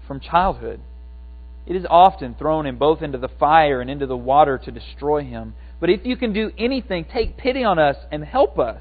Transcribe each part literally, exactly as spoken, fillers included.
from childhood. It is often thrown him both into the fire and into the water to destroy him. But if you can do anything, take pity on us and help us."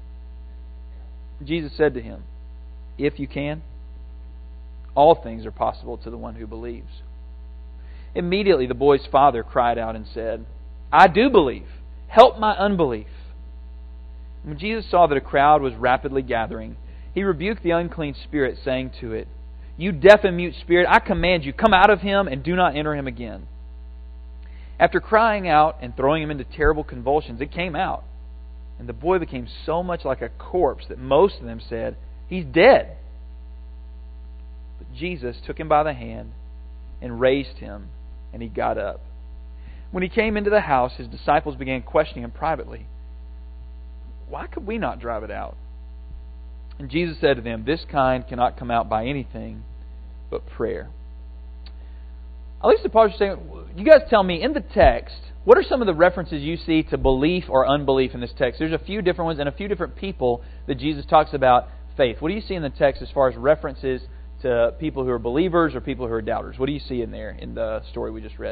Jesus said to him, "If you can, all things are possible to the one who believes." Immediately the boy's father cried out and said, "I do believe. Help my unbelief." When Jesus saw that a crowd was rapidly gathering, He rebuked the unclean spirit, saying to it, "You deaf and mute spirit, I command you, come out of him and do not enter him again." After crying out and throwing him into terrible convulsions, it came out. And the boy became so much like a corpse that most of them said, "He's dead." But Jesus took him by the hand and raised him, and he got up. When he came into the house, his disciples began questioning him privately, "Why could we not drive it out?" And Jesus said to them, "This kind cannot come out by anything but prayer." At least the pastor saying, you guys tell me, in the text, what are some of the references you see to belief or unbelief in this text? There's a few different ones and a few different people that Jesus talks about faith. What do you see in the text as far as references to people who are believers or people who are doubters? What do you see in there in the story we just read?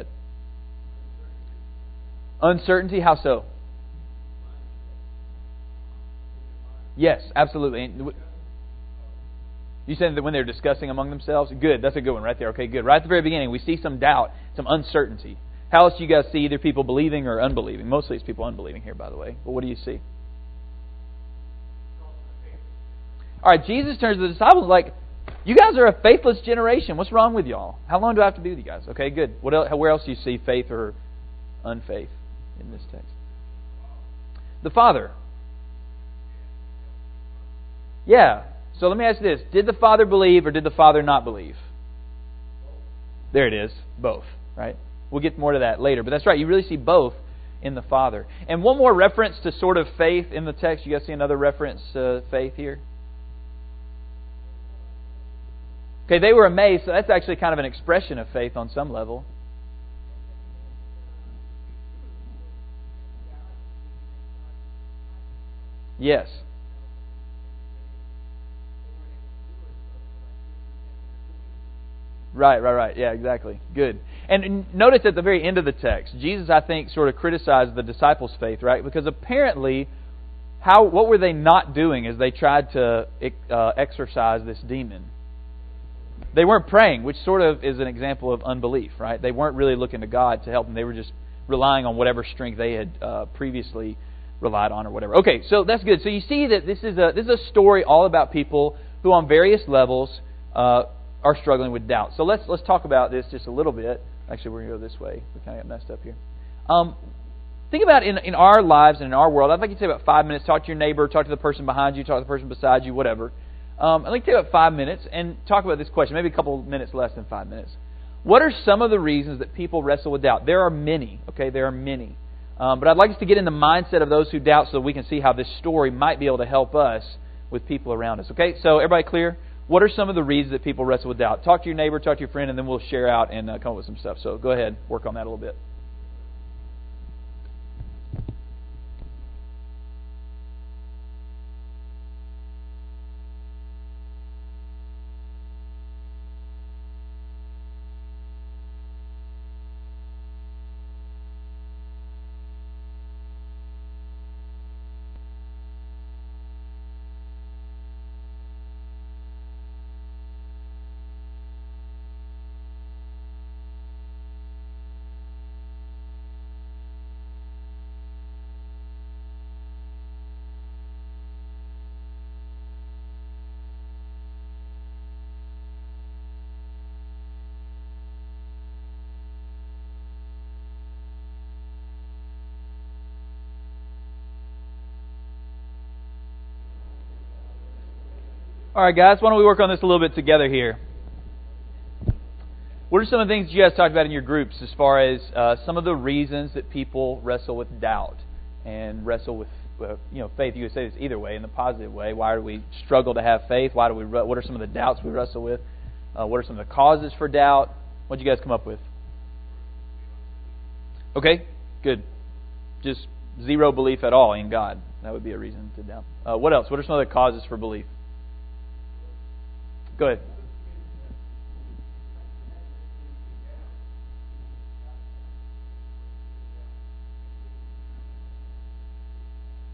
Uncertainty, how so? Yes, absolutely. You said that when they're discussing among themselves? Good, that's a good one right there. Okay, good. Right at the very beginning, we see some doubt, some uncertainty. How else do you guys see either people believing or unbelieving? Mostly it's people unbelieving here, by the way. But what do you see? All right, Jesus turns to the disciples like, "You guys are a faithless generation. What's wrong with y'all? How long do I have to be with you guys?" Okay, good. What else, where else do you see faith or unfaith in this text? The Father. Yeah. So let me ask you this. Did the Father believe or did the Father not believe? There it is. Both. Right? We'll get more to that later. But that's right. You really see both in the Father. And one more reference to sort of faith in the text. You guys see another reference to faith here? Okay, they were amazed. So that's actually kind of an expression of faith on some level. Yes. Right, right, right. Yeah, exactly. Good. And notice at the very end of the text, Jesus, I think, sort of criticized the disciples' faith, right? Because apparently, how what were they not doing as they tried to uh, exorcise this demon? They weren't praying, which sort of is an example of unbelief, right? They weren't really looking to God to help them. They were just relying on whatever strength they had uh, previously relied on or whatever. Okay, so that's good. So you see that this is a this is a story all about people who on various levels uh, are struggling with doubt. So let's let's talk about this just a little bit. Actually, we're going to go this way. We kind of got messed up here. Um, think about in in our lives and in our world. I'd like you to take about five minutes. Talk to your neighbor. Talk to the person behind you. Talk to the person beside you. Whatever. Um, I'd like to take about five minutes and talk about this question. Maybe a couple minutes less than five minutes. What are some of the reasons that people wrestle with doubt? There are many. Okay, there are many. Um, but I'd like us to get in the mindset of those who doubt so that we can see how this story might be able to help us with people around us. Okay, so everybody clear? What are some of the reasons that people wrestle with doubt? Talk to your neighbor, talk to your friend, and then we'll share out and uh, come up with some stuff. So go ahead, work on that a little bit. All right, guys, why don't we work on this a little bit together here? What are some of the things you guys talked about in your groups as far as uh, some of the reasons that people wrestle with doubt and wrestle with uh, you know faith? You could say this either way, in the positive way. Why do we struggle to have faith? Why do we? What are some of the doubts we wrestle with? Uh, what are some of the causes for doubt? What did you guys come up with? Okay, good. Just zero belief at all in God. That would be a reason to doubt. Uh, what else? What are some other causes for belief? Go ahead.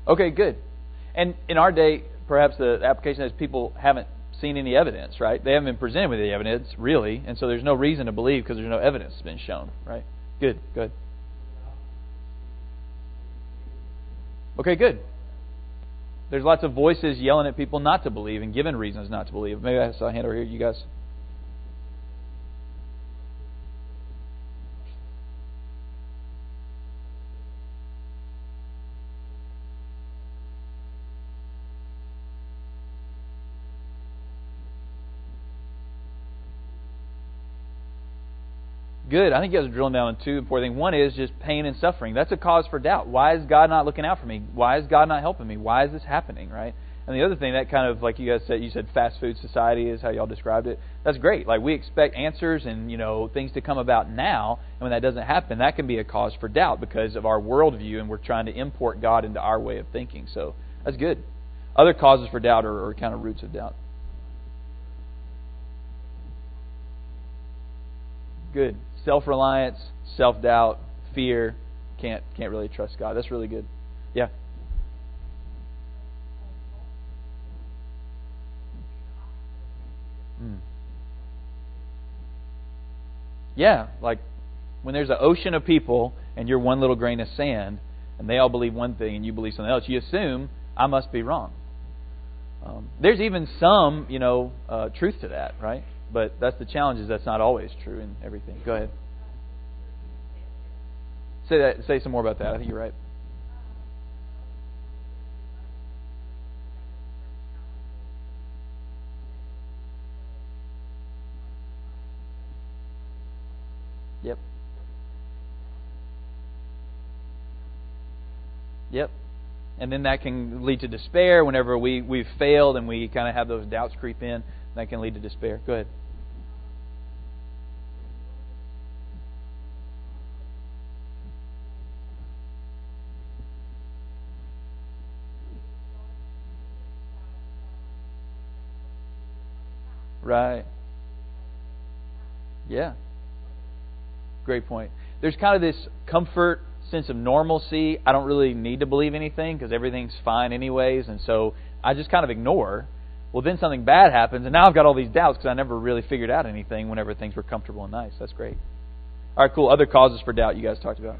Okay, good. And in our day, perhaps the application is people haven't seen any evidence, right? They haven't been presented with any evidence, really, and so there's no reason to believe because there's no evidence that's been shown, right? Good, good. Okay, good. There's lots of voices yelling at people not to believe and giving reasons not to believe. Maybe I saw a hand over here, you guys. Good. I think you guys are drilling down on two important things. One is just pain and suffering. That's a cause for doubt. Why is God not looking out for me? Why is God not helping me? Why is this happening, right? And the other thing, that kind of, like you guys said, you said fast food society is how y'all described it. That's great. Like, we expect answers and, you know, things to come about now, and when that doesn't happen, that can be a cause for doubt because of our worldview, and we're trying to import God into our way of thinking. So that's good. Other causes for doubt are, are kind of roots of doubt. Good. Self-reliance, self-doubt, fear, can't can't really trust God. That's really good. Yeah. Mm. Yeah, like when there's an ocean of people and you're one little grain of sand and they all believe one thing and you believe something else, you assume I must be wrong. Um, there's even some, you know, uh, truth to that, right? But that's the challenge, is that's not always true in everything. Go ahead. Say that. Say some more about that. I think you're right. Yep. Yep. And then that can lead to despair whenever we, we've failed and we kind of have those doubts creep in. That can lead to despair. Go ahead. Right. Yeah. Great point. There's kind of this comfort, sense of normalcy. I don't really need to believe anything because everything's fine anyways, and so I just kind of ignore. Well, then something bad happens, and now I've got all these doubts because I never really figured out anything whenever things were comfortable and nice. That's great. All right, cool. Other causes for doubt you guys talked about.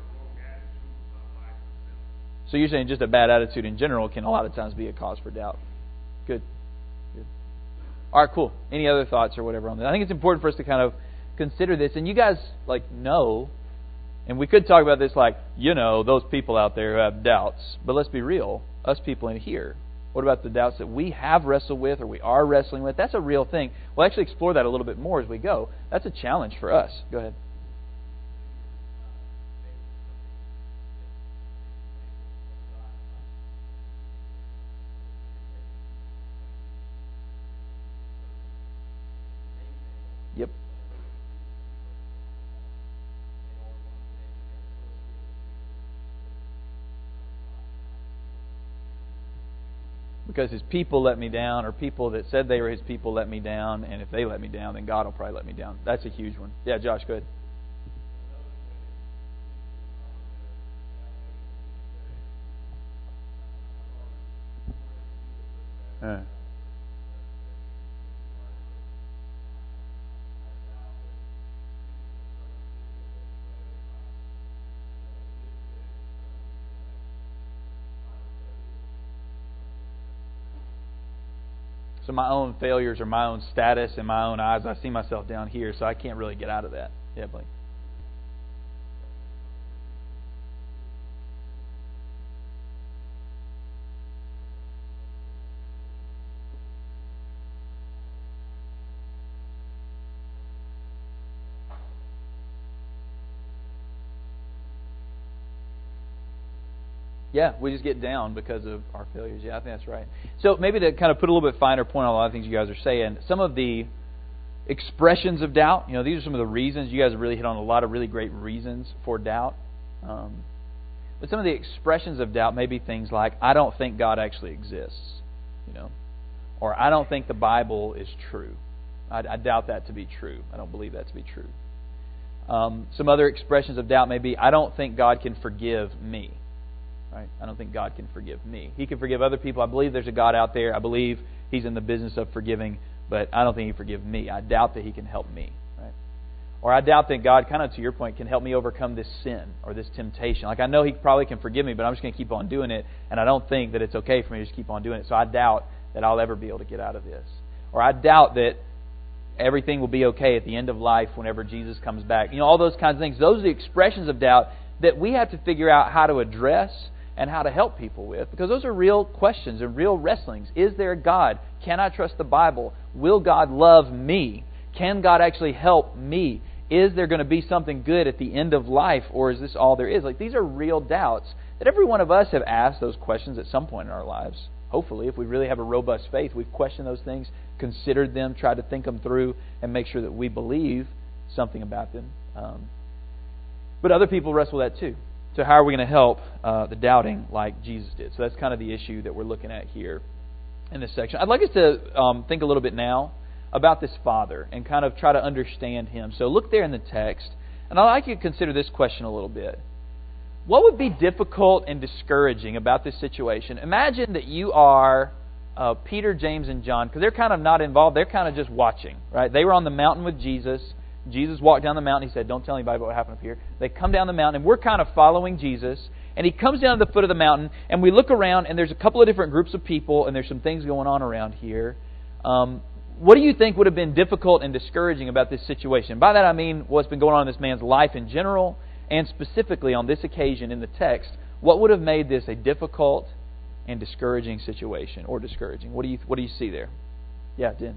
So you're saying just a bad attitude in general can a lot of times be a cause for doubt. Good. Good. All right, cool. Any other thoughts or whatever on that? I think it's important for us to kind of consider this. And you guys, like, know, and we could talk about this like, you know, those people out there who have doubts. But let's be real. Us people in here, what about the doubts that we have wrestled with or we are wrestling with? That's a real thing. We'll actually explore that a little bit more as we go. That's a challenge for us. Go ahead. Yep. Because his people let me down, or people that said they were his people let me down, and if they let me down, then God will probably let me down. That's a huge one. Yeah, Josh, go ahead. Uh. So my own failures or my own status in my own eyes, I see myself down here, so I can't really get out of that. Yeah, Blake. Yeah, we just get down because of our failures. Yeah, I think that's right. So maybe to kind of put a little bit finer point on a lot of things you guys are saying, some of the expressions of doubt, you know, these are some of the reasons. You guys have really hit on a lot of really great reasons for doubt. Um, but some of the expressions of doubt may be things like, I don't think God actually exists, you know, or I don't think the Bible is true. I, I doubt that to be true. I don't believe that to be true. Um, some other expressions of doubt may be, I don't think God can forgive me. Right? I don't think God can forgive me. He can forgive other people. I believe there's a God out there. I believe He's in the business of forgiving, but I don't think He can forgive me. I doubt that He can help me. Right? Or I doubt that God, kind of to your point, can help me overcome this sin or this temptation. Like I know He probably can forgive me, but I'm just going to keep on doing it, and I don't think that it's okay for me to just keep on doing it. So I doubt that I'll ever be able to get out of this. Or I doubt that everything will be okay at the end of life whenever Jesus comes back. You know, all those kinds of things. Those are the expressions of doubt that we have to figure out how to address and how to help people with, because those are real questions and real wrestlings. Is there a God? Can I trust the Bible? Will God love me? Can God actually help me? Is there going to be something good at the end of life, or is this all there is? Like, these are real doubts that every one of us have asked those questions at some point in our lives. Hopefully, if we really have a robust faith, we've questioned those things, considered them, tried to think them through, and make sure that we believe something about them. Um, but other people wrestle with that too. So how are we going to help uh, the doubting like Jesus did? So that's kind of the issue that we're looking at here in this section. I'd like us to um, think a little bit now about this Father and kind of try to understand Him. So look there in the text, and I'd like you to consider this question a little bit. What would be difficult and discouraging about this situation? Imagine that you are uh, Peter, James, and John, because they're kind of not involved. They're kind of just watching, right? They were on the mountain with Jesus. Jesus walked down the mountain. He said, don't tell anybody about what happened up here. They come down the mountain, and we're kind of following Jesus. And He comes down to the foot of the mountain, and we look around, and there's a couple of different groups of people, and there's some things going on around here. Um, what do you think would have been difficult and discouraging about this situation? By that I mean what's been going on in this man's life in general, and specifically on this occasion in the text. What would have made this a difficult and discouraging situation, or discouraging? What do you What do you see there? Yeah, Den.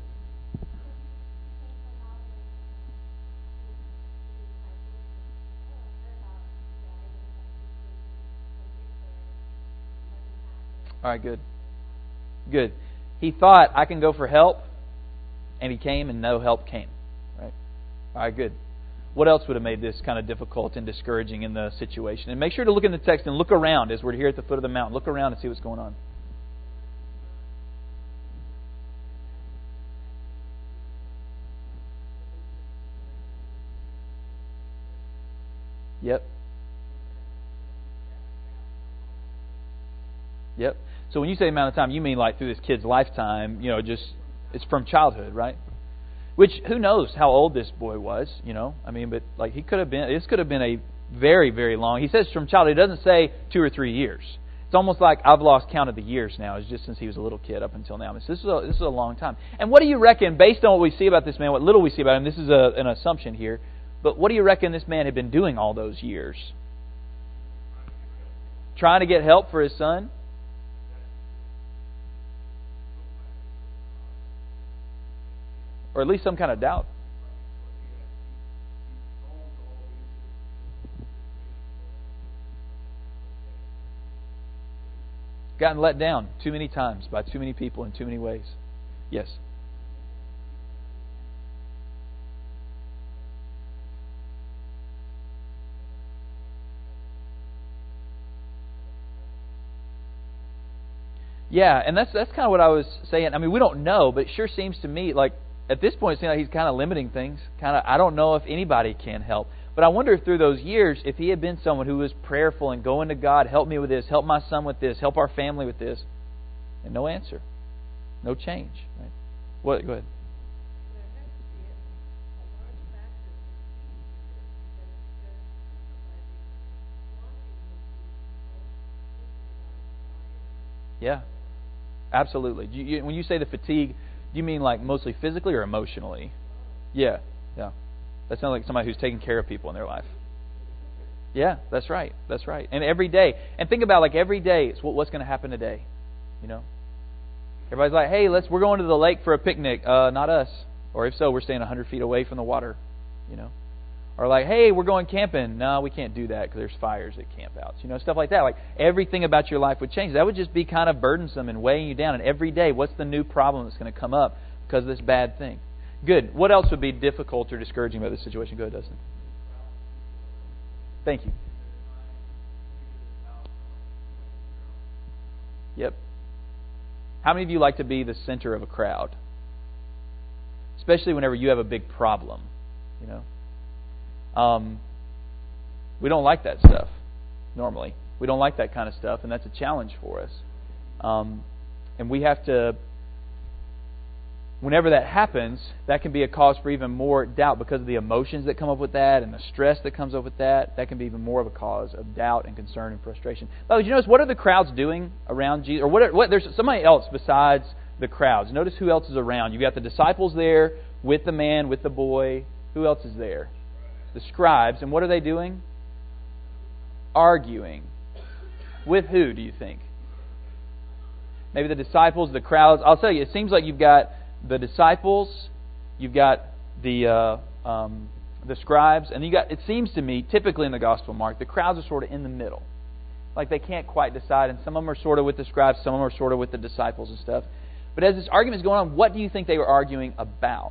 All right, good. Good. He thought, I can go for help, and he came, and no help came. Right? All right, good. What else would have made this kind of difficult and discouraging in the situation? And make sure to look in the text and look around as we're here at the foot of the mountain. Look around and see what's going on. Yep. Yep. So when you say amount of time, you mean like through this kid's lifetime, you know, just, it's from childhood, right? Which, who knows how old this boy was, you know? I mean, but like he could have been, this could have been a very, very long, he says from childhood, it doesn't say two or three years. It's almost like I've lost count of the years now. It's just since he was a little kid up until now. So this is a, this is a long time. And what do you reckon, based on what we see about this man, what little we see about him, this is a, an assumption here, but what do you reckon this man had been doing all those years? Trying to get help for his son? Or at least some kind of doubt. Gotten let down too many times by too many people in too many ways. Yes? Yeah, and that's that's kind of what I was saying. I mean, we don't know, but it sure seems to me like at this point, it seems like he's kind of limiting things. Kind of, I don't know if anybody can help. But I wonder if through those years, if he had been someone who was prayerful and going to God, help me with this, help my son with this, help our family with this, and no answer, no change. Right? What? Go ahead. Yeah, absolutely. You, you, when you say the fatigue, do you mean like mostly physically or emotionally? Yeah, yeah. That sounds like somebody who's taking care of people in their life. Yeah, that's right. That's right. And every day. And think about like every day, it's what, what's going to happen today. You know? Everybody's like, hey, let's we're going to the lake for a picnic. Uh, not us. Or if so, we're staying one hundred feet away from the water. You know? Or like, hey, we're going camping. No, we can't do that because there's fires at campouts. You know, stuff like that. Like everything about your life would change. That would just be kind of burdensome and weighing you down. And every day, what's the new problem that's going to come up because of this bad thing? Good. What else would be difficult or discouraging about this situation? Go ahead, Dustin. Thank you. Yep. How many of you like to be the center of a crowd? Especially whenever you have a big problem, you know? Um, we don't like that stuff, normally. We don't like that kind of stuff, and that's a challenge for us. Um, and we have to, whenever that happens, that can be a cause for even more doubt because of the emotions that come up with that and the stress that comes up with that. That can be even more of a cause of doubt and concern and frustration. But did you notice, what are the crowds doing around Jesus? Or what? Are, what? There's somebody else besides the crowds. Notice who else is around. You've got the disciples there with the man, with the boy. Who else is there? The scribes. And what are they doing? Arguing. With who, do you think? Maybe the disciples, the crowds. I'll tell you, it seems like you've got the disciples, you've got the uh, um, the scribes, and you got. It seems to me, typically in the Gospel of Mark, the crowds are sort of in the middle. Like they can't quite decide, and some of them are sort of with the scribes, some of them are sort of with the disciples and stuff. But as this argument is going on, what do you think they were arguing about?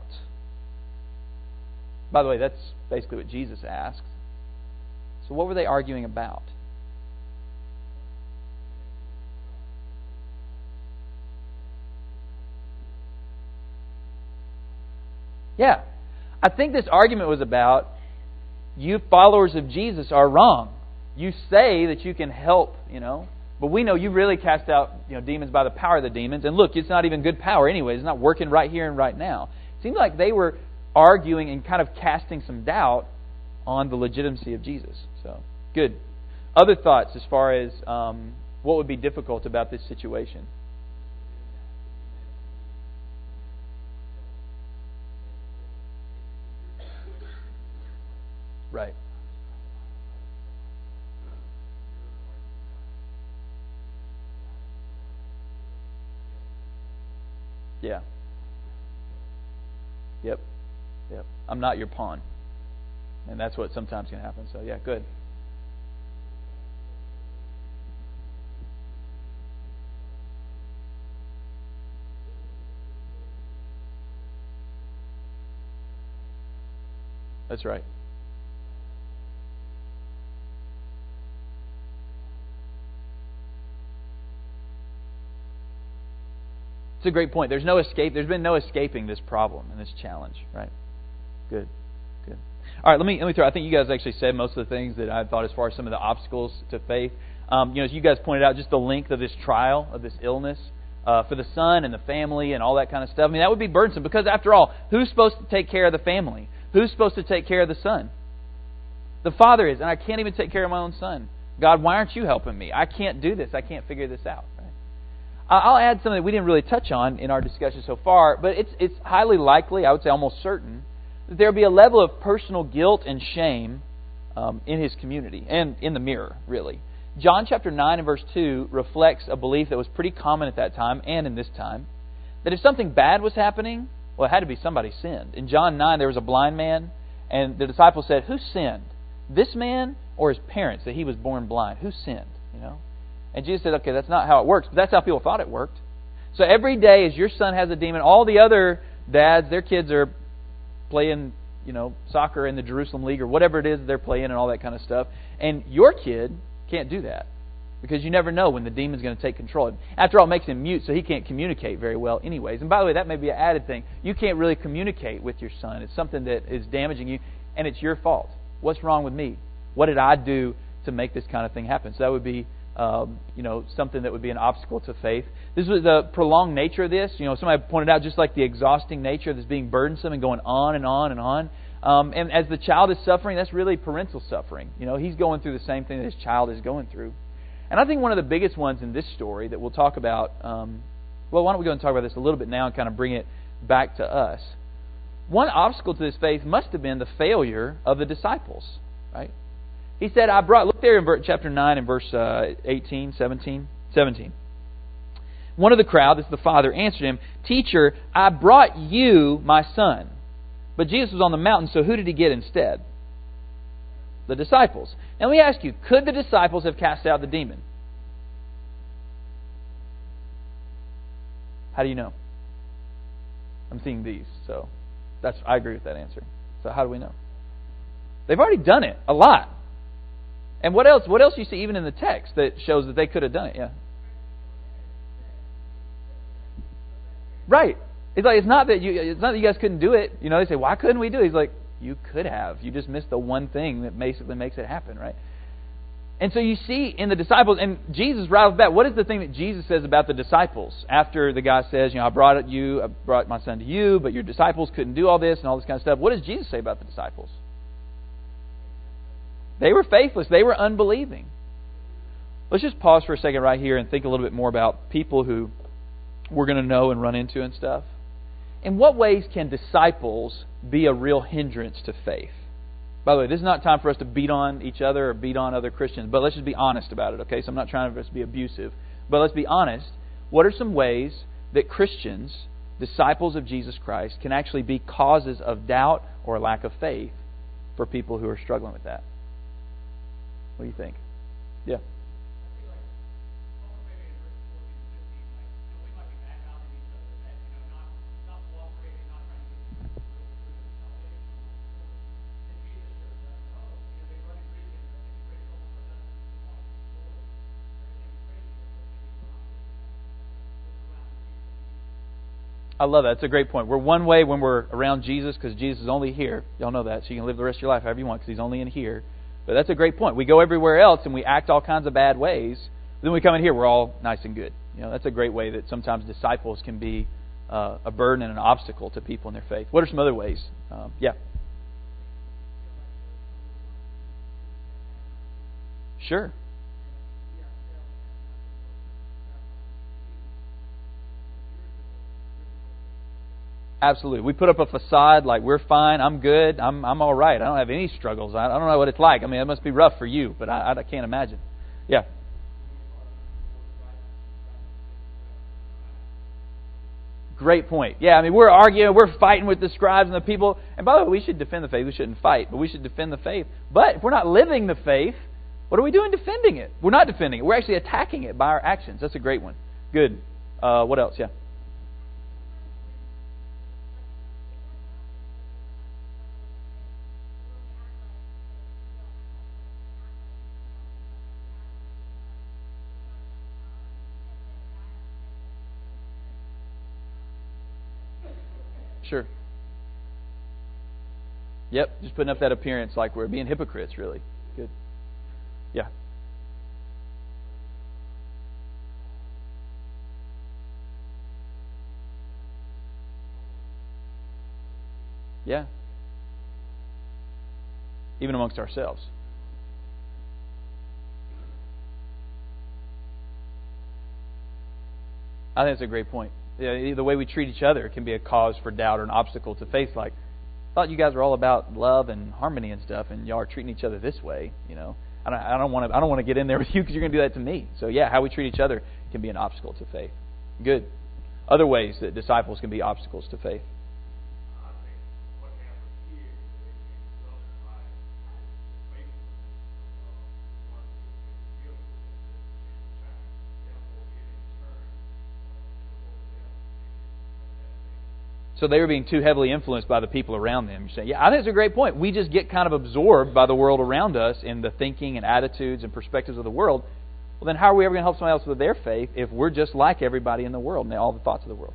By the way, that's basically what Jesus asked. So what were they arguing about? Yeah. I think this argument was about, you followers of Jesus are wrong. You say that you can help, you know, but we know you really cast out, you know, demons by the power of the demons. And look, it's not even good power anyway. It's not working right here and right now. It seems like they were arguing and kind of casting some doubt on the legitimacy of Jesus. So, good. Other thoughts as far as um, what would be difficult about this situation? Right. Yeah. Yep. Yep. I'm not your pawn. And that's what sometimes can happen. So, yeah, good. That's right. It's a great point. There's no escape. There's been no escaping this problem and this challenge, right? Good, good. All right, let me let me throw. I think you guys actually said most of the things that I thought as far as some of the obstacles to faith. Um, you know, as you guys pointed out, just the length of this trial, of this illness, uh, for the son and the family and all that kind of stuff. I mean, that would be burdensome because, after all, who's supposed to take care of the family? Who's supposed to take care of the son? The father is, and I can't even take care of my own son. God, why aren't you helping me? I can't do this. I can't figure this out. I'll add something that we didn't really touch on in our discussion so far, but it's it's highly likely, I would say almost certain, that there will be a level of personal guilt and shame um, in his community and in the mirror, really. John chapter nine and verse two reflects a belief that was pretty common at that time and in this time, that if something bad was happening, well, it had to be somebody sinned. In John nine, there was a blind man, and the disciples said, who sinned? This man or his parents, that he was born blind? Who sinned? You know? And Jesus said, okay, that's not how it works. But that's how people thought it worked. So every day as your son has a demon, all the other dads, their kids are playing, you know, soccer in the Jerusalem League or whatever it is they're playing and all that kind of stuff. And your kid can't do that because you never know when the demon's going to take control. After all, it makes him mute, so he can't communicate very well anyways. And by the way, that may be an added thing. You can't really communicate with your son. It's something that is damaging you, and it's your fault. What's wrong with me? What did I do to make this kind of thing happen? So that would be Um, you know, something that would be an obstacle to faith. This was the prolonged nature of this. You know, somebody pointed out just like the exhausting nature of this being burdensome and going on and on and on. Um, and as the child is suffering, that's really parental suffering. You know, he's going through the same thing that his child is going through. And I think one of the biggest ones in this story that we'll talk about, um, well, why don't we go and talk about this a little bit now and kind of bring it back to us. One obstacle to this faith must have been the failure of the disciples, right? He said, I brought, look there in chapter nine and verse uh, eighteen, seventeen, seventeen. One of the crowd, this is the father, answered him, Teacher, I brought you my son. But Jesus was on the mountain, so who did he get instead? The disciples. Now let me ask you, could the disciples have cast out the demon? How do you know? I'm seeing these, so that's I agree with that answer. So how do we know? They've already done it a lot. And what else? What else do you see even in the text that shows that they could have done it? Yeah. Right. It's like it's not that you it's not that you guys couldn't do it. You know, they say, why couldn't we do it? He's like, you could have. You just missed the one thing that basically makes it happen, right? And so you see in the disciples, and Jesus right off the bat, what is the thing that Jesus says about the disciples? After the guy says, you know, I brought it you, I brought my son to you, but your disciples couldn't do all this and all this kind of stuff. What does Jesus say about the disciples? They were faithless. They were unbelieving. Let's just pause for a second right here and think a little bit more about people who we're going to know and run into and stuff. In what ways can disciples be a real hindrance to faith? By the way, this is not time for us to beat on each other or beat on other Christians, but let's just be honest about it, okay? So I'm not trying for us to be abusive, but let's be honest. What are some ways that Christians, disciples of Jesus Christ, can actually be causes of doubt or lack of faith for people who are struggling with that? What do you think? Yeah. I love that. It's a great point. We're one way when we're around Jesus because Jesus is only here. Y'all know that. So you can live the rest of your life however you want because He's only in here. But that's a great point. We go everywhere else and we act all kinds of bad ways. Then we come in here, we're all nice and good. You know, that's a great way that sometimes disciples can be uh, a burden and an obstacle to people in their faith. What are some other ways? Um, yeah. Sure. Absolutely. We put up a facade like we're fine, I'm good, I'm I'm all right. I don't have any struggles. I, I don't know what it's like. I mean, it must be rough for you, but I, I can't imagine. Yeah. Great point. Yeah, I mean, we're arguing, we're fighting with the scribes and the people. And by the way, we should defend the faith. We shouldn't fight, but we should defend the faith. But if we're not living the faith, what are we doing defending it? We're not defending it. We're actually attacking it by our actions. That's a great one. Good. Uh, what else? Yeah. Sure. Yep, just putting up that appearance like we're being hypocrites, really. Good. Yeah. Yeah. Even amongst ourselves. I think that's a great point. Yeah, the way we treat each other can be a cause for doubt or an obstacle to faith. Like, I thought you guys were all about love and harmony and stuff, and y'all are treating each other this way. You know, I don't, I don't want to. I don't want to get in there with you because you're going to do that to me. So yeah, how we treat each other can be an obstacle to faith. Good. Other ways that disciples can be obstacles to faith. So they were being too heavily influenced by the people around them. You say, yeah, I think it's a great point. We just get kind of absorbed by the world around us and the thinking and attitudes and perspectives of the world. Well, then how are we ever going to help somebody else with their faith if we're just like everybody in the world and all the thoughts of the world?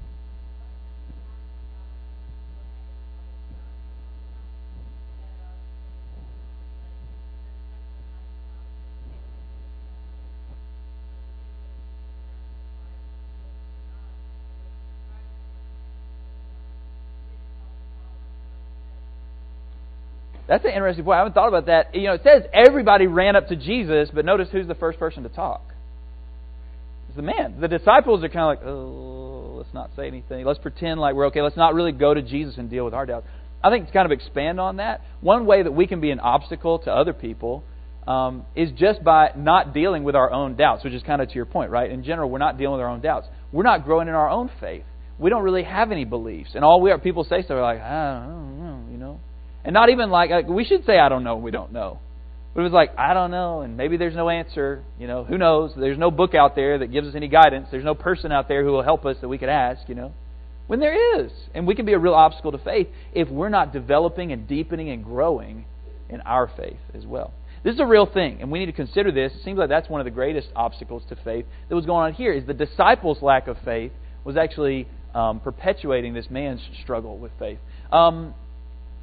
That's an interesting point. I haven't thought about that. You know, it says everybody ran up to Jesus, but notice who's the first person to talk. It's the man. The disciples are kind of like, oh, let's not say anything. Let's pretend like we're okay. Let's not really go to Jesus and deal with our doubts. I think to kind of expand on that, one way that we can be an obstacle to other people um, is just by not dealing with our own doubts, which is kind of to your point, right? In general, we're not dealing with our own doubts. We're not growing in our own faith. We don't really have any beliefs. And all we are, people say stuff like, I don't know, you know. And not even like, like, we should say, I don't know, we don't know. But it was like, I don't know, and maybe there's no answer. You know, who knows? There's no book out there that gives us any guidance. There's no person out there who will help us that we could ask, you know. When there is. And we can be a real obstacle to faith if we're not developing and deepening and growing in our faith as well. This is a real thing, and we need to consider this. It seems like that's one of the greatest obstacles to faith that was going on here, is the disciples' lack of faith was actually um, perpetuating this man's struggle with faith. Um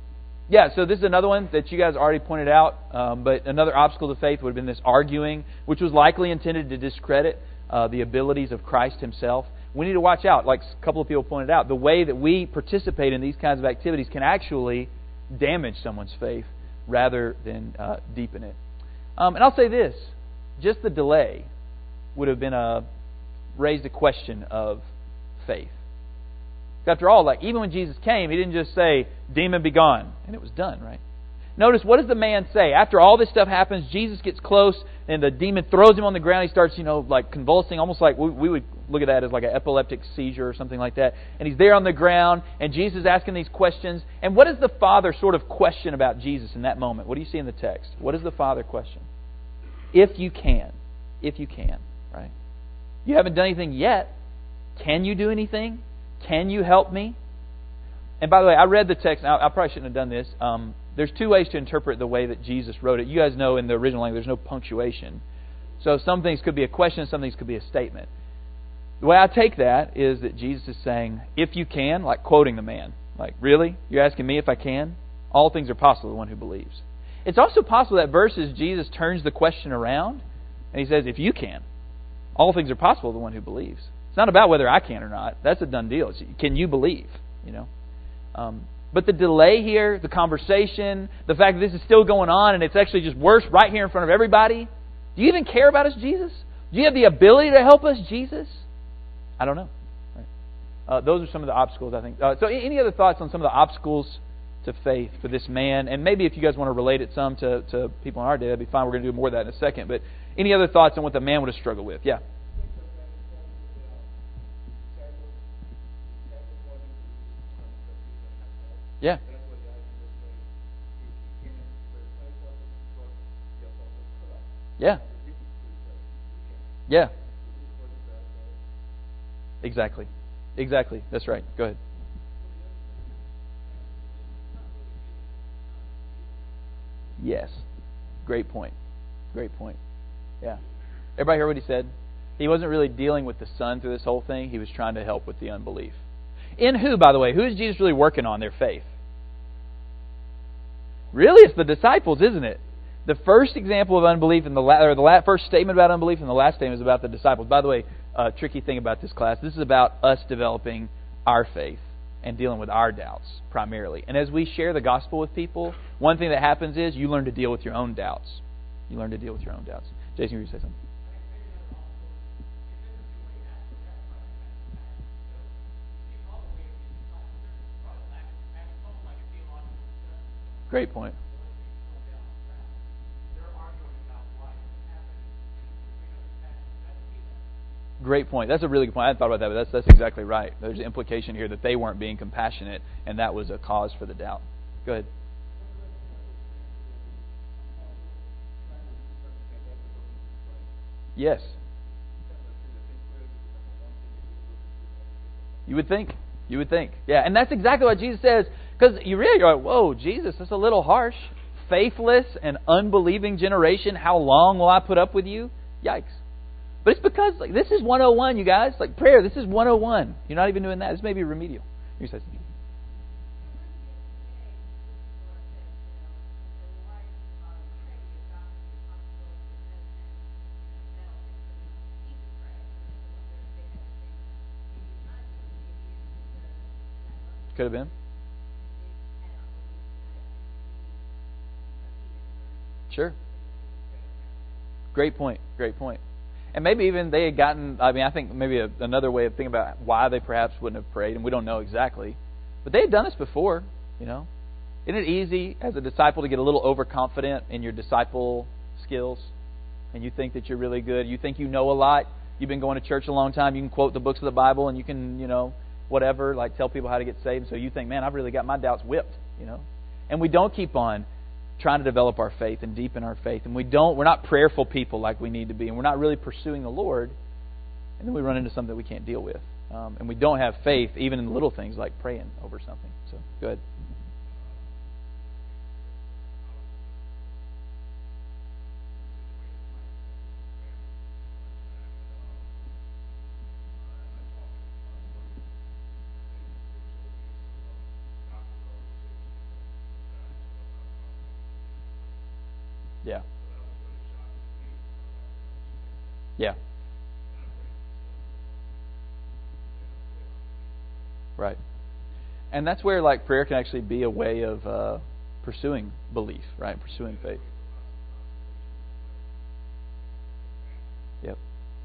Yeah, so this is another one that you guys already pointed out, um, but another obstacle to faith would have been this arguing, which was likely intended to discredit uh, the abilities of Christ Himself. We need to watch out, like a couple of people pointed out, the way that we participate in these kinds of activities can actually damage someone's faith rather than uh, deepen it. Um, and I'll say this, just the delay would have been a, raised a question of faith. After all, like even when Jesus came, He didn't just say, "Demon, be gone," and it was done, right? Notice, what does the man say? After all this stuff happens, Jesus gets close, and the demon throws him on the ground. He starts, you know, like convulsing, almost like we, we would look at that as like an epileptic seizure or something like that. And he's there on the ground, and Jesus is asking these questions. And what does the Father sort of question about Jesus in that moment? What do you see in the text? What does the Father question? If you can. If you can, right? You haven't done anything yet. Can you do anything? Can you help me? And by the way, I read the text. I, I probably shouldn't have done this. Um, there's two ways to interpret the way that Jesus wrote it. You guys know in the original language there's no punctuation. So some things could be a question, some things could be a statement. The way I take that is that Jesus is saying, if you can, like quoting the man. Like, really? You're asking me if I can? All things are possible to the one who believes. It's also possible that verses Jesus turns the question around and He says, if you can. All things are possible to the one who believes. It's not about whether I can or not. That's a done deal. It's, can you believe? You know. Um, but the delay here, the conversation, the fact that this is still going on and it's actually just worse right here in front of everybody. Do you even care about us, Jesus? Do you have the ability to help us, Jesus? I don't know. Right. Uh, those are some of the obstacles, I think. Uh, so any other thoughts on some of the obstacles to faith for this man? And maybe if you guys want to relate it some to, to people in our day, that'd be fine. We're going to do more of that in a second. But any other thoughts on what the man would have struggled with? Yeah. Yeah. Yeah. Yeah. Exactly. Exactly. That's right. Go ahead. Yes. Great point. Great point. Yeah. Everybody heard what he said? He wasn't really dealing with the Son through this whole thing. He was trying to help with the unbelief. In who, by the way? Who is Jesus really working on their faith? Really, it's the disciples, isn't it? The first example of unbelief in the la- or the la- first statement about unbelief and the last statement is about the disciples. By the way, uh, tricky thing about this class, this is about us developing our faith and dealing with our doubts primarily. And as we share the gospel with people, one thing that happens is you learn to deal with your own doubts. You learn to deal with your own doubts. Jason, you were going to say something? Great point. Great point. That's a really good point. I hadn't thought about that, but that's that's exactly right. There's an implication here that they weren't being compassionate, and that was a cause for the doubt. Go ahead. Yes. You would think. You would think. Yeah, and that's exactly what Jesus says. Because you really are like, whoa, Jesus, that's a little harsh. Faithless and unbelieving generation, how long will I put up with you? Yikes. But it's because like this is one oh one, you guys. Like prayer, this is one oh one. You're not even doing that. This may be remedial. You say something. Could have been. Sure. Great point. Great point. And maybe even they had gotten, I mean, I think maybe a, another way of thinking about why they perhaps wouldn't have prayed, and we don't know exactly, but they had done this before, you know. Isn't it easy as a disciple to get a little overconfident in your disciple skills? And you think that you're really good. You think you know a lot. You've been going to church a long time. You can quote the books of the Bible, and you can, you know, whatever, like tell people how to get saved. So you think, man, I've really got my doubts whipped, you know. And we don't keep on trying to develop our faith and deepen our faith. And we don't, we're not prayerful people like we need to be. And we're not really pursuing the Lord. And then we run into something that we can't deal with. Um, and we don't have faith even in the little things like praying over something. So, go ahead. Yeah. Yeah. Right. And that's where like prayer can actually be a way of uh, pursuing belief, right? Pursuing faith. Yep.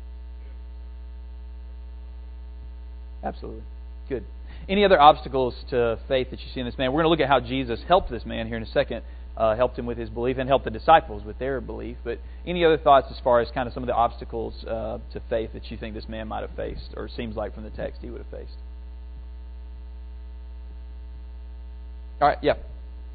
Absolutely. Good. Any other obstacles to faith that you see in this man? We're going to look at how Jesus helped this man here in a second, uh, helped him with his belief, and helped the disciples with their belief. But any other thoughts as far as kind of some of the obstacles uh, to faith that you think this man might have faced, or seems like from the text he would have faced? All right, yeah.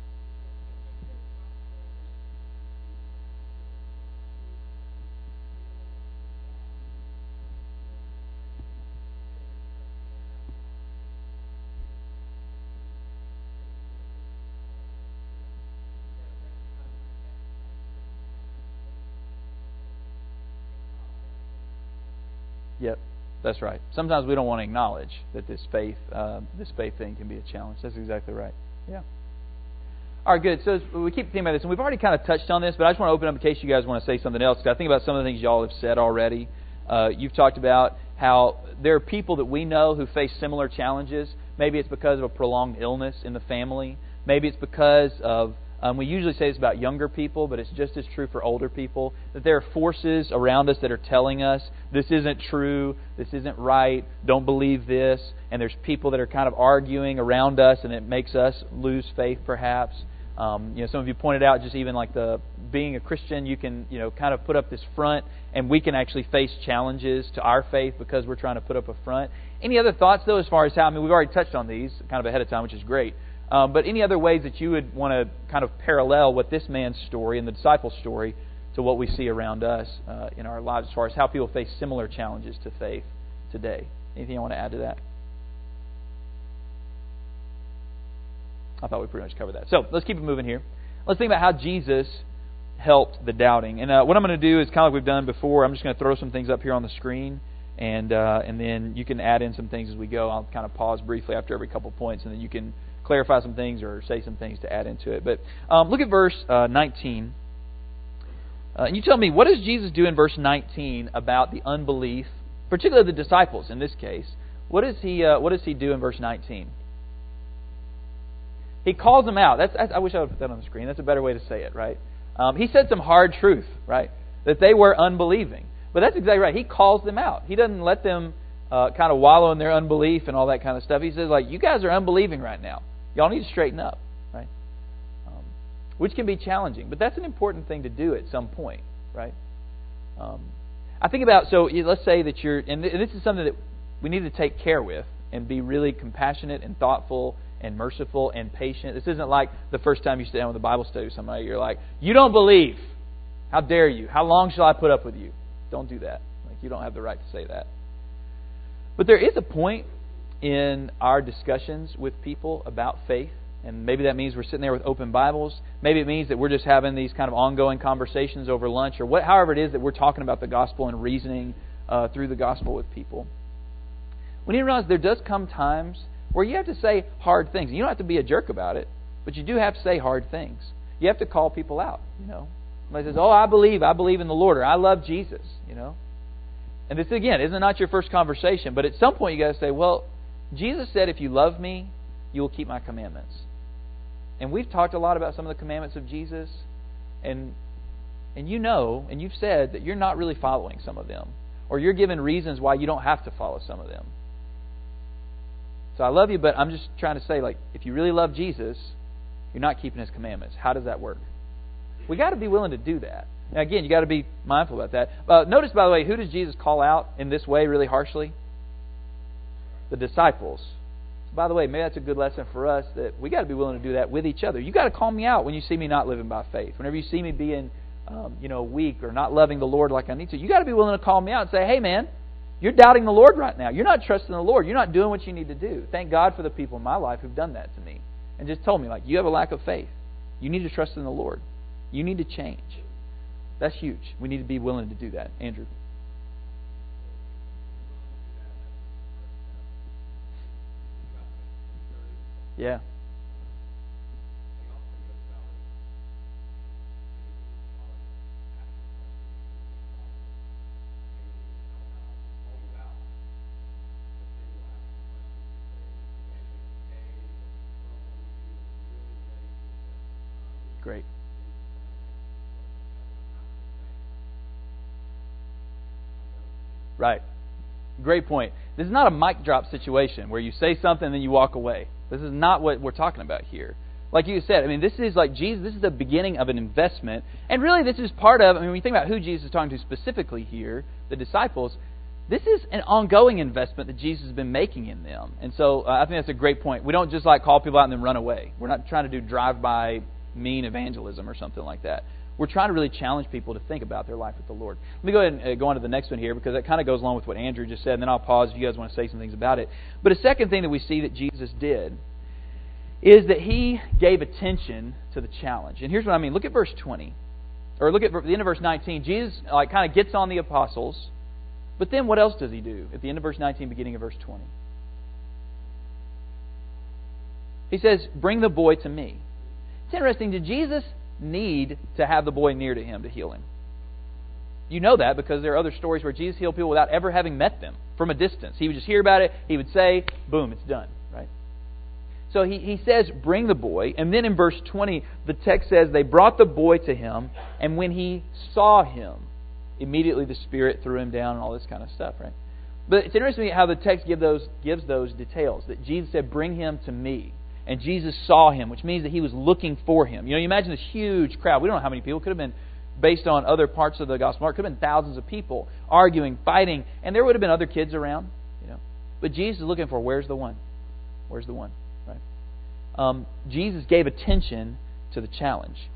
Yep, that's right. Sometimes we don't want to acknowledge that this faith, uh, this faith thing can be a challenge. That's exactly right. Yeah. All right, good. So as we keep thinking about this, and we've already kind of touched on this, but I just want to open up in case you guys want to say something else, because I think about some of the things y'all have said already. Uh, you've talked about how there are people that we know who face similar challenges. Maybe it's because of a prolonged illness in the family. Maybe it's because of Um, we usually say this about younger people, but it's just as true for older people, that there are forces around us that are telling us this isn't true, this isn't right, don't believe this, and there's people that are kind of arguing around us, and it makes us lose faith perhaps. Um, you know, some of you pointed out just even like the being a Christian, you can you know kind of put up this front, and we can actually face challenges to our faith because we're trying to put up a front. Any other thoughts though, as far as how? I mean, we've already touched on these kind of ahead of time, which is great. Um, but any other ways that you would want to kind of parallel what this man's story and the disciples' story to what we see around us uh, in our lives as far as how people face similar challenges to faith today? Anything you want to add to that? I thought we pretty much covered that. So let's keep it moving here. Let's think about how Jesus helped the doubting. And uh, what I'm going to do is kind of like we've done before. I'm just going to throw some things up here on the screen. And uh, and then you can add in some things as we go. I'll kind of pause briefly after every couple points, and then you can clarify some things or say some things to add into it. But um, look at verse uh, nineteen. Uh, and you tell me, what does Jesus do in verse nineteen about the unbelief, particularly the disciples in this case? What does he uh, What does he do in verse nineteen? He calls them out. That's, that's I wish I would put that on the screen. That's a better way to say it, right? Um, he said some hard truth, right? That they were unbelieving. But that's exactly right. He calls them out. He doesn't let them uh, kind of wallow in their unbelief and all that kind of stuff. He says, like, you guys are unbelieving right now. Y'all need to straighten up, right? Um, which can be challenging. But that's an important thing to do at some point, right? Um, I think about, so let's say that you're, and this is something that we need to take care with and be really compassionate and thoughtful and merciful and patient. This isn't like the first time you sit down with a Bible study with somebody, you're like, you don't believe. How dare you? How long shall I put up with you? Don't do that. Like, you don't have the right to say that. But there is a point in our discussions with people about faith, and maybe that means we're sitting there with open Bibles. Maybe it means that we're just having these kind of ongoing conversations over lunch, or what, however it is that we're talking about the gospel and reasoning uh, through the gospel with people. We need to realize there does come times where you have to say hard things. You don't have to be a jerk about it, but you do have to say hard things. You have to call people out, you know. Somebody says, oh, I believe, I believe in the Lord, or I love Jesus, you know. And this, again, isn't not your first conversation, but at some point you got to say, well, Jesus said, if you love me, you will keep my commandments. And we've talked a lot about some of the commandments of Jesus, and and you know, and you've said that you're not really following some of them, or you're given reasons why you don't have to follow some of them. So I love you, but I'm just trying to say, like, if you really love Jesus, you're not keeping His commandments. How does that work? We got to be willing to do that. Now, again, you got to be mindful about that. Uh, notice, by the way, who does Jesus call out in this way really harshly? The disciples. So, by the way, maybe that's a good lesson for us, that we got to be willing to do that with each other. You got to call me out when you see me not living by faith. Whenever you see me being, um, you know, weak or not loving the Lord like I need to, you got to be willing to call me out and say, "Hey, man, you're doubting the Lord right now. You're not trusting the Lord. You're not doing what you need to do." Thank God for the people in my life who've done that to me and just told me, like, you have a lack of faith. You need to trust in the Lord. You need to change. That's huge. We need to be willing to do that. Andrew. Yeah. great. Right. Great point. This is not a mic drop situation where you say something and then you walk away. This is not what we're talking about here. Like you said, I mean, this is like Jesus, this is the beginning of an investment. And really this is part of, I mean, when you think about who Jesus is talking to specifically here, the disciples, this is an ongoing investment that Jesus has been making in them. And so uh, I think that's a great point. We don't just like call people out and then run away. We're not trying to do drive-by mean evangelism or something like that. We're trying to really challenge people to think about their life with the Lord. Let me go ahead and uh, go on to the next one here, because that kind of goes along with what Andrew just said, and then I'll pause if you guys want to say some things about it. But a second thing that we see that Jesus did is that He gave attention to the challenge. And here's what I mean. Look at verse twenty. Or look at the end of verse nineteen. Jesus like kind of gets on the apostles, but then what else does He do at the end of verse nineteen, beginning of verse twenty? He says, "Bring the boy to me." It's interesting. Did Jesus need to have the boy near to Him to heal him? You know that because there are other stories where Jesus healed people without ever having met them, from a distance. He would just hear about it, He would say, boom, it's done. Right? So he, he says, bring the boy. And then in verse twenty, the text says, they brought the boy to Him, and when He saw him, immediately the Spirit threw him down and all this kind of stuff. Right? But it's interesting how the text give those, gives those details, that Jesus said, bring him to me. And Jesus saw him, which means that He was looking for him. You know, you imagine this huge crowd. We don't know how many people. It could have been, based on other parts of the Gospel, it could have been thousands of people arguing, fighting, and there would have been other kids around. You know, but Jesus is looking for, where's the one? Where's the one? Right? Um, Jesus gave attention to the challenge.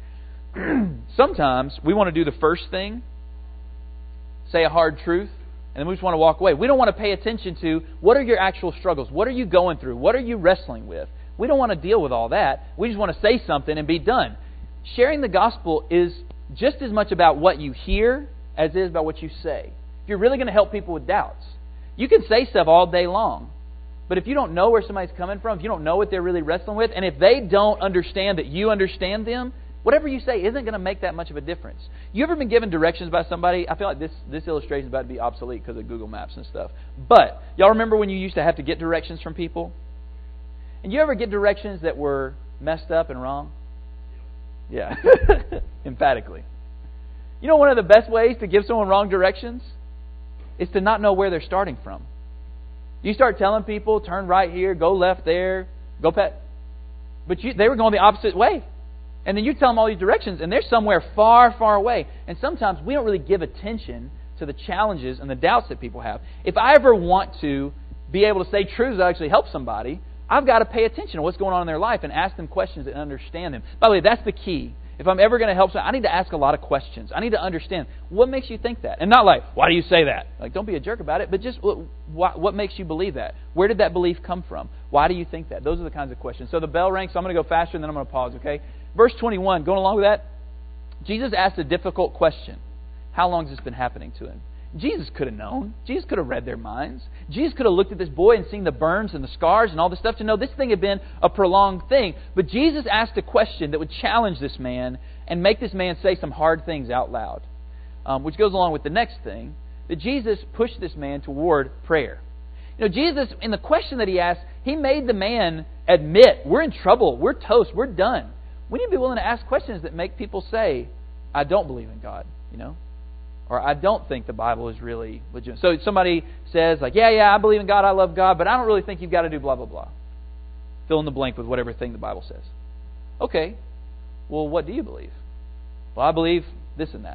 Sometimes we want to do the first thing, say a hard truth, and then we just want to walk away. We don't want to pay attention to what are your actual struggles. What are you going through? What are you wrestling with? We don't want to deal with all that. We just want to say something and be done. Sharing the gospel is just as much about what you hear as it is about what you say. If you're really going to help people with doubts, you can say stuff all day long. But if you don't know where somebody's coming from, if you don't know what they're really wrestling with, and if they don't understand that you understand them, whatever you say isn't going to make that much of a difference. You ever been given directions by somebody? I feel like this, this illustration is about to be obsolete because of Google Maps and stuff. But y'all remember when you used to have to get directions from people? And you ever get directions that were messed up and wrong? Yeah, emphatically. You know one of the best ways to give someone wrong directions is to not know where they're starting from. You start telling people, turn right here, go left there, go pet. But you, they were going the opposite way. And then you tell them all these directions, and they're somewhere far, far away. And sometimes we don't really give attention to the challenges and the doubts that people have. If I ever want to be able to say truths that actually help somebody, I've got to pay attention to what's going on in their life and ask them questions and understand them. By the way, that's the key. If I'm ever going to help someone, I need to ask a lot of questions. I need to understand what makes you think that. And not like, why do you say that? Like, don't be a jerk about it, but just what, what makes you believe that? Where did that belief come from? Why do you think that? Those are the kinds of questions. So the bell rings, so I'm going to go faster and then I'm going to pause, okay? Verse twenty-one, going along with that, Jesus asked a difficult question. How long has this been happening to him? Jesus could have known. Jesus could have read their minds. Jesus could have looked at this boy and seen the burns and the scars and all this stuff to know this thing had been a prolonged thing. But Jesus asked a question that would challenge this man and make this man say some hard things out loud. Um, which goes along with the next thing, that Jesus pushed this man toward prayer. You know, Jesus, in the question that He asked, He made the man admit, we're in trouble, we're toast, we're done. We need to be willing to ask questions that make people say, I don't believe in God, you know. Or I don't think the Bible is really legitimate. So somebody says, like, yeah, yeah, I believe in God, I love God, but I don't really think you've got to do blah, blah, blah. Fill in the blank with whatever thing the Bible says. Okay, well, what do you believe? Well, I believe this and that.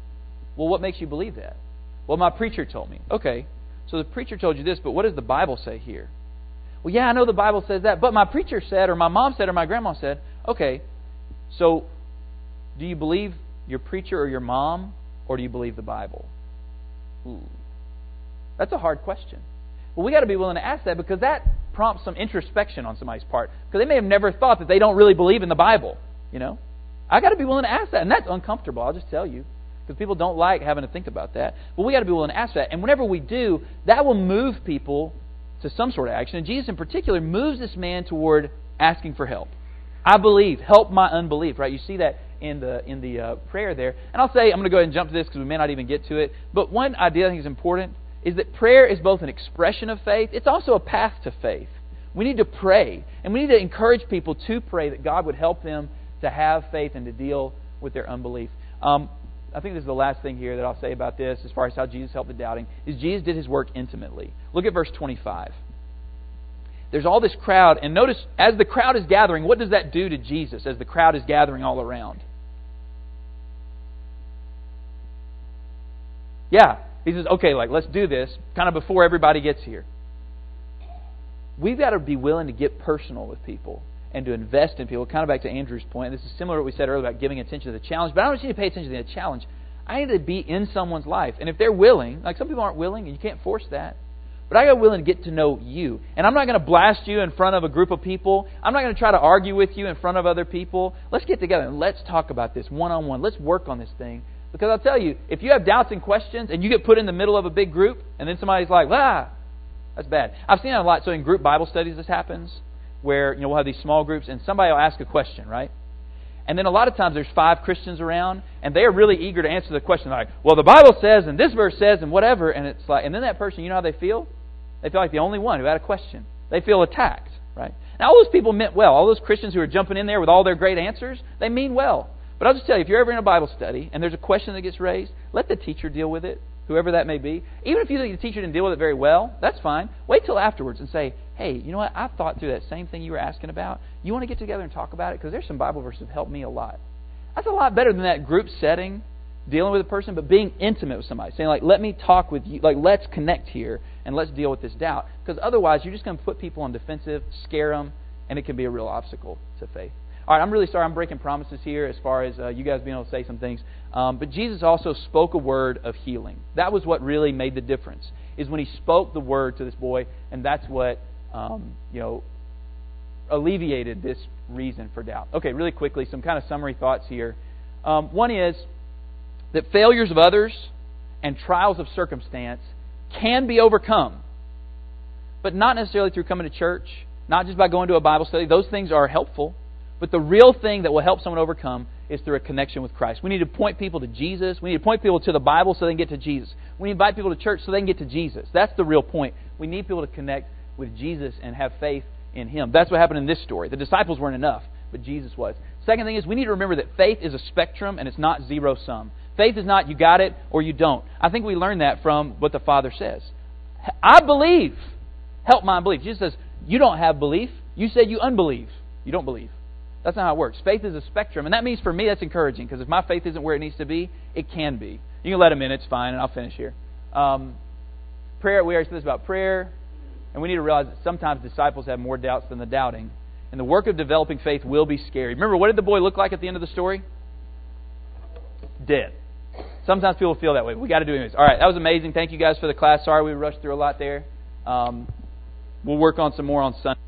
Well, what makes you believe that? Well, my preacher told me. Okay, so the preacher told you this, but what does the Bible say here? Well, yeah, I know the Bible says that, but my preacher said, or my mom said, or my grandma said. Okay, so do you believe your preacher or your mom? Or do you believe the Bible? Ooh. That's a hard question. Well, we got to be willing to ask that because that prompts some introspection on somebody's part. Because they may have never thought that they don't really believe in the Bible. You know, I got to be willing to ask that, and that's uncomfortable. I'll just tell you, because people don't like having to think about that. But we got to be willing to ask that, and whenever we do, that will move people to some sort of action. And Jesus, in particular, moves this man toward asking for help. I believe. Help my unbelief. Right? You see that in the in the uh, prayer there. And I'll say, I'm going to go ahead and jump to this because we may not even get to it. But one idea I think is important is that prayer is both an expression of faith. It's also a path to faith. We need to pray. And we need to encourage people to pray that God would help them to have faith and to deal with their unbelief. Um, I think this is the last thing here that I'll say about this as far as how Jesus helped the doubting, is Jesus did His work intimately. Look at verse twenty-five. There's all this crowd, and notice, as the crowd is gathering, what does that do to Jesus as the crowd is gathering all around? Yeah, He says, okay, like, let's do this, kind of before everybody gets here. We've got to be willing to get personal with people and to invest in people. Kind of back to Andrew's point. This is similar to what we said earlier about giving attention to the challenge. But I don't want you to pay attention to the challenge. I need to be in someone's life. And if they're willing, like some people aren't willing, and you can't force that. But I got willing to get to know you. And I'm not going to blast you in front of a group of people. I'm not going to try to argue with you in front of other people. Let's get together and let's talk about this one-on-one. Let's work on this thing. Because I'll tell you, if you have doubts and questions and you get put in the middle of a big group and then somebody's like, ah, that's bad. I've seen it a lot. So in group Bible studies this happens, where you know we'll have these small groups and somebody will ask a question, right? And then a lot of times there's five Christians around and they are really eager to answer the question like, well, the Bible says and this verse says and whatever. And it's like, and then that person, you know how they feel? They feel like the only one who had a question. They feel attacked, right? Now all those people meant well. All those Christians who are jumping in there with all their great answers, they mean well. But I'll just tell you, if you're ever in a Bible study and there's a question that gets raised, let the teacher deal with it, whoever that may be. Even if you think the teacher didn't deal with it very well, that's fine. Wait till afterwards and say, hey, you know what? I thought through that same thing you were asking about. You want to get together and talk about it? Because there's some Bible verses that helped me a lot. That's a lot better than that group setting, dealing with a person, but being intimate with somebody. Saying, like, let me talk with you. Like, let's connect here and let's deal with this doubt. Because otherwise, you're just going to put people on defensive, scare them, and it can be a real obstacle to faith. All right, I'm really sorry I'm breaking promises here as far as uh, you guys being able to say some things. Um, but Jesus also spoke a word of healing. That was what really made the difference, is when He spoke the word to this boy, and that's what, um, you know, alleviated this reason for doubt. Okay, really quickly, some kind of summary thoughts here. Um, one is that failures of others and trials of circumstance can be overcome, but not necessarily through coming to church, not just by going to a Bible study. Those things are helpful. But the real thing that will help someone overcome is through a connection with Christ. We need to point people to Jesus. We need to point people to the Bible so they can get to Jesus. We need to invite people to church so they can get to Jesus. That's the real point. We need people to connect with Jesus and have faith in Him. That's what happened in this story. The disciples weren't enough, but Jesus was. Second thing is we need to remember that faith is a spectrum and it's not zero sum. Faith is not you got it or you don't. I think we learned that from what the Father says. I believe. Help my unbelief. Jesus says, you don't have belief. You said you unbelieve. You don't believe. That's not how it works. Faith is a spectrum. And that means for me that's encouraging, because if my faith isn't where it needs to be, it can be. You can let them in. It's fine. And I'll finish here. Um, prayer. We already said this about prayer. And we need to realize that sometimes disciples have more doubts than the doubting. And the work of developing faith will be scary. Remember, what did the boy look like at the end of the story? Dead. Sometimes people feel that way. We got to do it anyways. All right. That was amazing. Thank you guys for the class. Sorry we rushed through a lot there. Um, we'll work on some more on Sunday.